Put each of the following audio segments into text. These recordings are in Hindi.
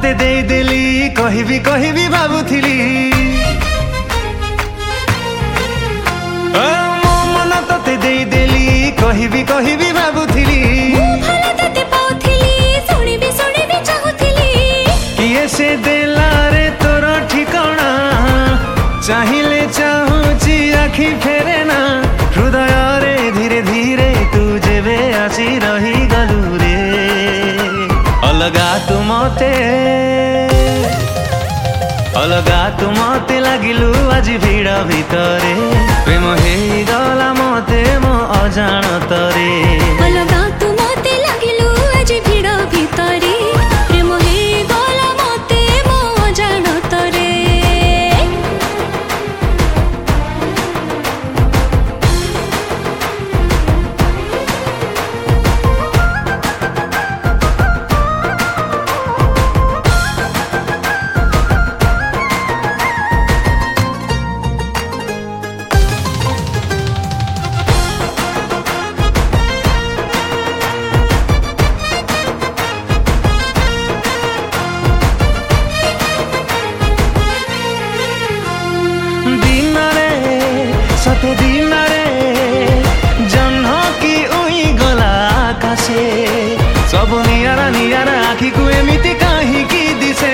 तते देई देली कहिबी कहिबी भाबुथिली मो मन तते देई देली कहिबी कहिबी भाबुथिली किए से देला रे तोर ठिकाना चाहिए चाहूची आखि फेरे ना हृदय रे धीरे धीरे तू जेबे आसी रही गलू रे अलगा तू मते लागिलु आज भिड़ भितरे प्रेम हे गला मते मो अजाणतरे अलगा तू मते लागिलु आज भिड़ भितरे प्रेम हे गला मते मो अजाणतरे सते दिन रे जन्ह की उई गला आकाशे सब नियारा नियारा आखि को एमिति काहे की दिसे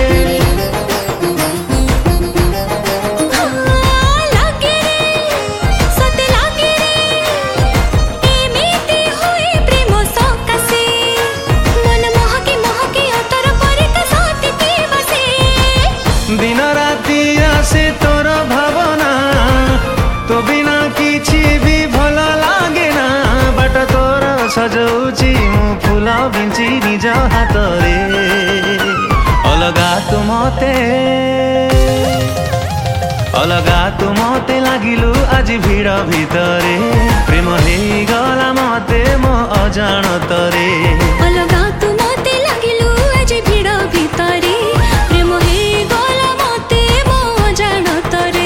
दिन राति आसे तोर भावना तो बिना किछि भी भल लागे ना बाट तोर सजौची मु फूल बिंची निज हाथ रे अलगा तू मते लागिलु आज भिड़ भितरे प्रेम हे गला मते मो अजाणतरे अलगा तू मते लागिलु आज भिड़ भितरे प्रेम हे गला मते मो अजाणतरे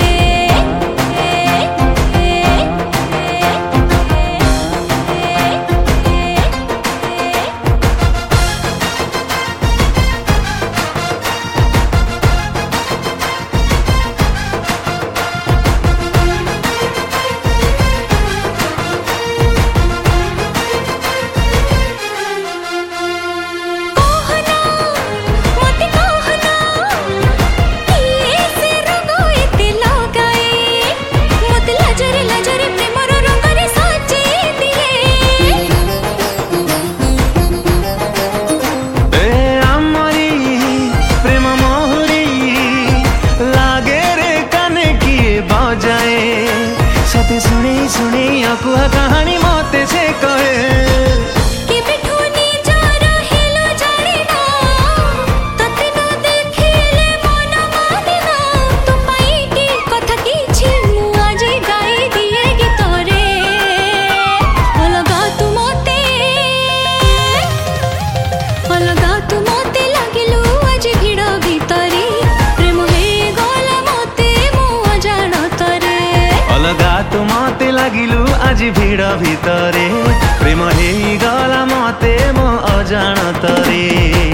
सते सुने सुने अकुहा कहानी मते से कहे अलगा तू मते लागिलु आज भिड़ भितरे प्रेम हे गला मते मो अजाणतरे।